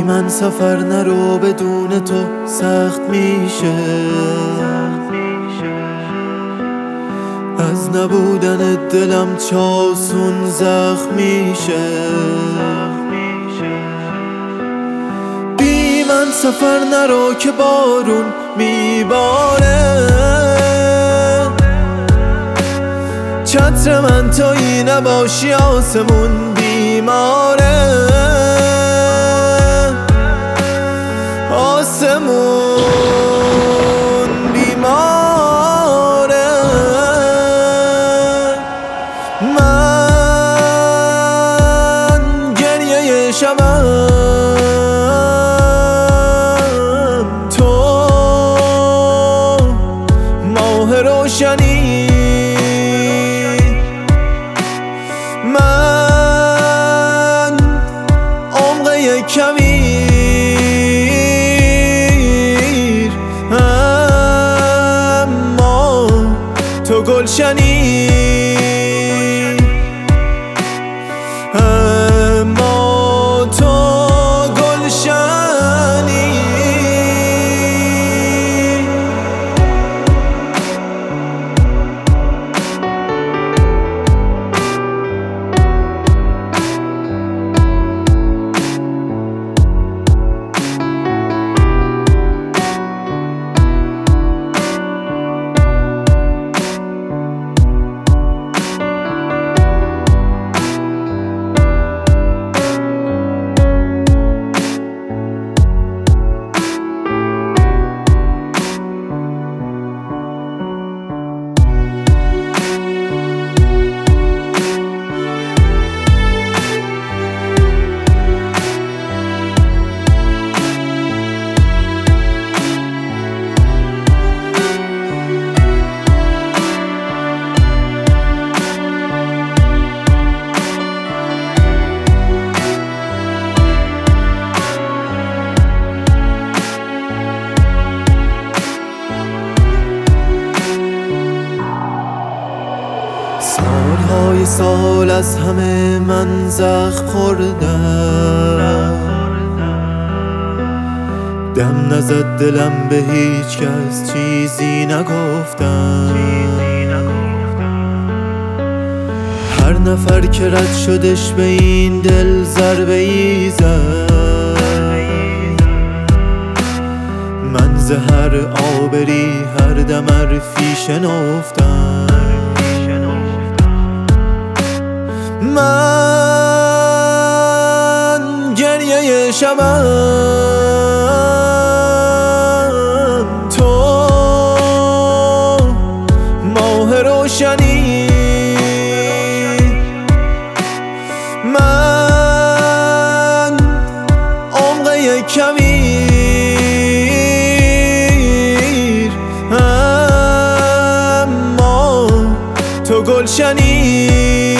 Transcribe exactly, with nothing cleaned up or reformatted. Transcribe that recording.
من سفر نرو، بدون تو سخت میشه. از نبودن دلم چاسون زخم میشه. بی من سفر نرو که بارون میباره. چتر من تویی نباشی آسمون بیماره. آسمون بیماره. من گریه شبم، تو ماه روشنی. من عمق یک کویر، اما تو گلشنی. اما تو گلشنی. سالهای سال از همه من زخم خوردم. دم نزد دلم به هیچ کس، چیزی نگفتم. هر نفر که رد شدش به این دل ضربه ای زد. من ز هر آبری هر دم حرفی شنفتم. من گریه شبم، تو ماه روشنی. من عمق یک کویر، اما تو گلشنی.